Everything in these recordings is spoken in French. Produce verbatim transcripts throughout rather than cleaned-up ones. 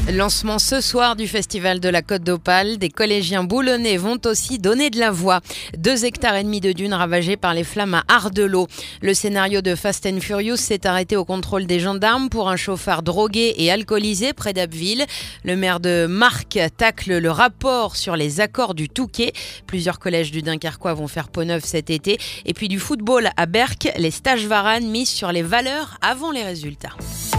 Lancement ce soir du Festival de la Côte d'Opale. Des collégiens boulonnais vont aussi donner de la voix. Deux hectares et demi de dunes ravagées par les flammes à Ardelot. Le scénario de Fast and Furious s'est arrêté au contrôle des gendarmes pour un chauffard drogué et alcoolisé près d'Abbeville. Le maire de Marques tacle le rapport sur les accords du Touquet. Plusieurs collèges du Dunkerquois vont faire peau neuve cet été. Et puis du football à Berck, les stages Varane misent sur les valeurs avant les résultats.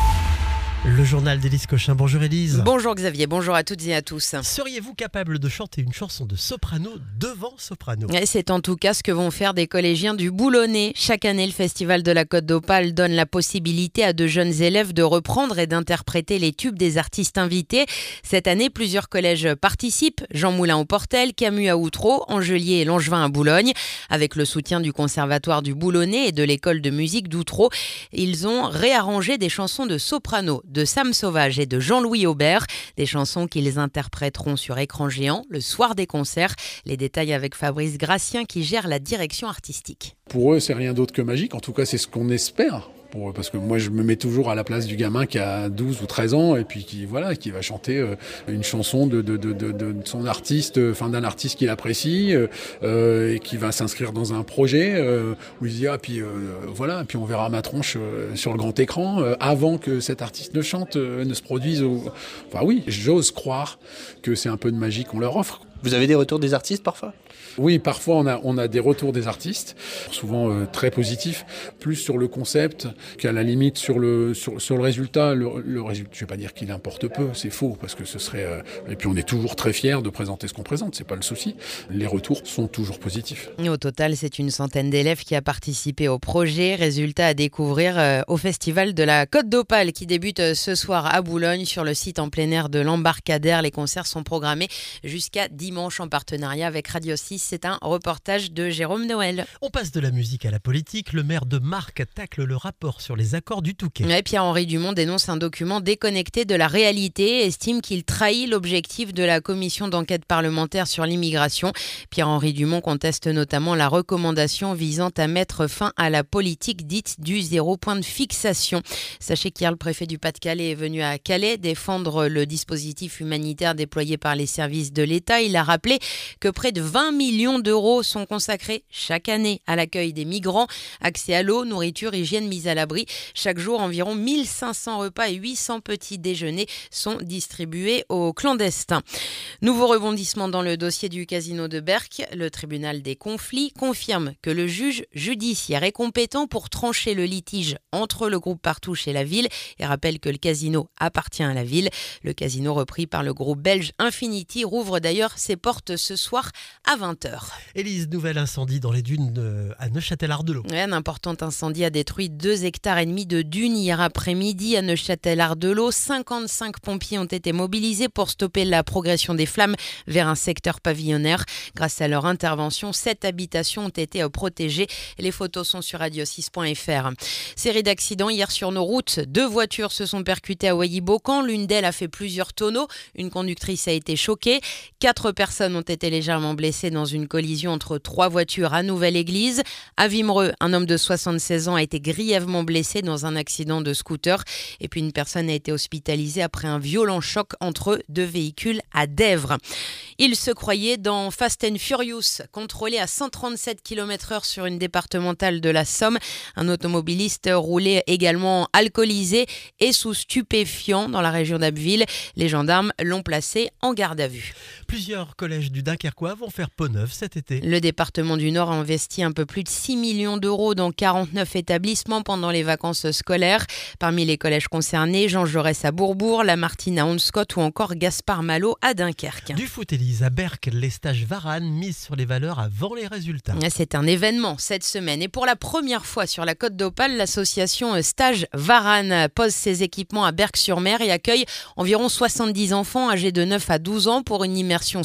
Le journal d'Élise Cochin. Bonjour Élise. Bonjour Xavier, bonjour à toutes et à tous. Seriez-vous capable de chanter une chanson de soprano devant soprano ? Et c'est en tout cas ce que vont faire des collégiens du Boulonnais. Chaque année, le Festival de la Côte d'Opale donne la possibilité à de jeunes élèves de reprendre et d'interpréter les tubes des artistes invités. Cette année, plusieurs collèges participent. Jean Moulin au Portel, Camus à Outreau, Angelier et Langevin à Boulogne. Avec le soutien du Conservatoire du Boulonnais et de l'école de musique d'Outreau, ils ont réarrangé des chansons de soprano de Sam Sauvage et de Jean-Louis Aubert, des chansons qu'ils interpréteront sur écran géant le soir des concerts. Les détails avec Fabrice Gracien qui gère la direction artistique. Pour eux, c'est rien d'autre que magique. En tout cas, c'est ce qu'on espère. Pour eux, parce que moi, je me mets toujours à la place du gamin qui a douze ou treize ans et puis qui, voilà, qui va chanter euh, une chanson de, de, de, de, de son artiste, enfin d'un artiste qu'il apprécie euh, et qui va s'inscrire dans un projet euh, où il se dit ah puis euh, voilà, puis on verra ma tronche euh, sur le grand écran euh, avant que cet artiste ne chante, euh, ne se produise. Au... Enfin oui, j'ose croire que c'est un peu de magie qu'on leur offre. Vous avez des retours des artistes parfois ? Oui, parfois on a, on a des retours des artistes, souvent euh, très positifs, plus sur le concept qu'à la limite sur le, sur, sur le résultat. Le, le résultat, je ne vais pas dire qu'il importe peu, c'est faux, parce que ce serait... Euh, et puis on est toujours très fiers de présenter ce qu'on présente, c'est pas le souci. Les retours sont toujours positifs. Et au total, c'est une centaine d'élèves qui a participé au projet. Résultat à découvrir euh, au Festival de la Côte d'Opale qui débute euh, ce soir à Boulogne sur le site en plein air de l'Embarcadère. Les concerts sont programmés jusqu'à dimanche en partenariat avec Radio six. C'est un reportage de Jérôme Noël. On passe de la musique à la politique. Le maire de Marques tacle le rapport sur les accords du Touquet. Ouais, Pierre-Henri Dumont dénonce un document déconnecté de la réalité et estime qu'il trahit l'objectif de la commission d'enquête parlementaire sur l'immigration. Pierre-Henri Dumont conteste notamment la recommandation visant à mettre fin à la politique dite du zéro point de fixation. Sachez qu'hier, le préfet du Pas-de-Calais est venu à Calais défendre le dispositif humanitaire déployé par les services de l'État. Il a rappelé que près de vingt millions d'euros sont consacrés chaque année à l'accueil des migrants. Accès à l'eau, nourriture, hygiène, mise à l'abri. Chaque jour, environ mille cinq cents repas et huit cents petits déjeuners sont distribués aux clandestins. Nouveau rebondissement dans le dossier du casino de Berck. Le tribunal des conflits confirme que le juge judiciaire est compétent pour trancher le litige entre le groupe Partouche et la ville et rappelle que le casino appartient à la ville. Le casino repris par le groupe belge Infinity rouvre d'ailleurs ses portes ce soir à vingt heures. Élise, nouvel incendie dans les dunes de, à Neufchâtel-Ardelot. Ouais, un important incendie a détruit deux hectares et demi de dunes hier après-midi à Neufchâtel-Ardelot. cinquante-cinq pompiers ont été mobilisés pour stopper la progression des flammes vers un secteur pavillonnaire. Grâce à leur intervention, sept habitations ont été protégées. Les photos sont sur radio six point f r. Série d'accidents hier sur nos routes. Deux voitures se sont percutées à Wailly-Beaucamp. L'une d'elles a fait plusieurs tonneaux. Une conductrice a été choquée. Quatre personnes ont été légèrement blessées dans une collision entre trois voitures à Nouvelle-Église. À Wimereux, un homme de soixante-seize ans a été grièvement blessé dans un accident de scooter. Et puis une personne a été hospitalisée après un violent choc entre deux véhicules à Dèvres. Il se croyait dans Fast and Furious, contrôlé à cent trente-sept kilomètres heure sur une départementale de la Somme. Un automobiliste roulait également alcoolisé et sous stupéfiants dans la région d'Abbeville. Les gendarmes l'ont placé en garde à vue. Plusieurs collèges du Dunkerquois vont faire peau neuve cet été. Le département du Nord a investi un peu plus de six millions d'euros dans quarante-neuf établissements pendant les vacances scolaires. Parmi les collèges concernés, Jean Jaurès à Bourbourg, Lamartine à Honscott ou encore Gaspard Malo à Dunkerque. Du foot, Élise, à Berck, les stages Varane misent sur les valeurs avant les résultats. C'est un événement cette semaine et pour la première fois sur la Côte d'Opale, l'association Stage Varane pose ses équipements à Berck-sur-Mer et accueille environ soixante-dix enfants âgés de neuf à douze ans pour une immersion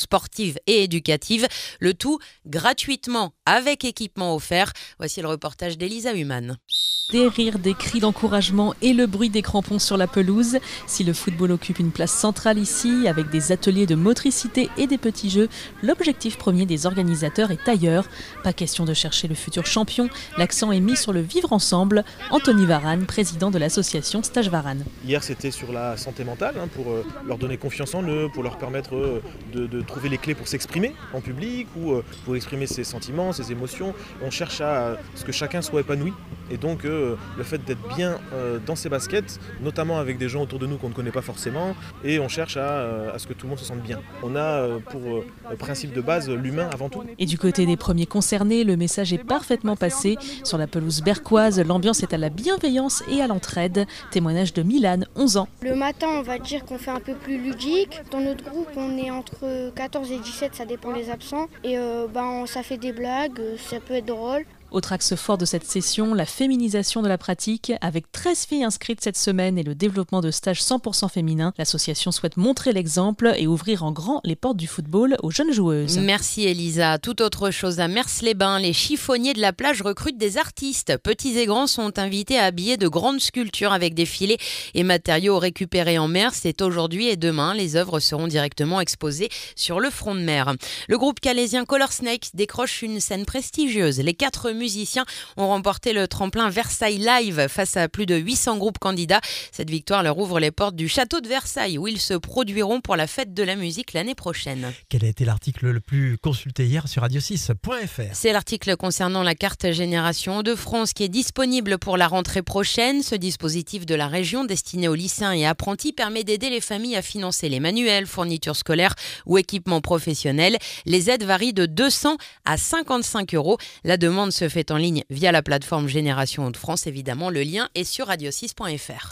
sportive et éducative. Le tout gratuitement avec équipement offert. Voici le reportage d'Elisa Humann. Des rires, des cris d'encouragement et le bruit des crampons sur la pelouse. Si le football occupe une place centrale ici, avec des ateliers de motricité et des petits jeux, l'objectif premier des organisateurs est ailleurs. Pas question de chercher le futur champion, l'accent est mis sur le vivre ensemble. Anthony Varane, président de l'association Stage Varane. Hier c'était sur la santé mentale, hein, pour euh, leur donner confiance en eux, pour leur permettre euh, de, de trouver les clés pour s'exprimer en public ou euh, pour exprimer ses sentiments, ses émotions. On cherche à, à ce que chacun soit épanoui et donc euh, le fait d'être bien euh, dans ses baskets, notamment avec des gens autour de nous qu'on ne connaît pas forcément, et on cherche à, euh, à ce que tout le monde se sente bien. On a euh, pour euh, principe de base l'humain avant tout. Et du côté des premiers concernés, le message est parfaitement passé. Sur la pelouse berquoise, l'ambiance est à la bienveillance et à l'entraide. Témoignage de Milan, onze ans. Le matin, on va dire qu'on fait un peu plus ludique. Dans notre groupe, on est entre quatorze et dix-sept, ça dépend des absents. Et euh, ben, ça fait des blagues, ça peut être drôle. Autre axe fort de cette session, la féminisation de la pratique. Avec treize filles inscrites cette semaine et le développement de stages cent pour cent féminins, l'association souhaite montrer l'exemple et ouvrir en grand les portes du football aux jeunes joueuses. Merci Elisa. Tout autre chose à Mers-les-Bains, les chiffonniers de la plage recrutent des artistes. Petits et grands sont invités à habiller de grandes sculptures avec des filets et matériaux récupérés en mer. C'est aujourd'hui et demain. Les œuvres seront directement exposées sur le front de mer. Le groupe calaisien Color Snakes décroche une scène prestigieuse. Les quatre musiciens ont remporté le tremplin Versailles Live face à plus de huit cents groupes candidats. Cette victoire leur ouvre les portes du château de Versailles où ils se produiront pour la fête de la musique l'année prochaine. Quel a été l'article le plus consulté hier sur radio six point f r? C'est l'article concernant la carte Génération Hauts-de-France qui est disponible pour la rentrée prochaine. Ce dispositif de la région destiné aux lycéens et apprentis permet d'aider les familles à financer les manuels, fournitures scolaires ou équipements professionnels. Les aides varient de deux cents à cinquante-cinq euros. La demande se fait en ligne via la plateforme Génération Hauts-de-France. Évidemment, le lien est sur radio six point f r.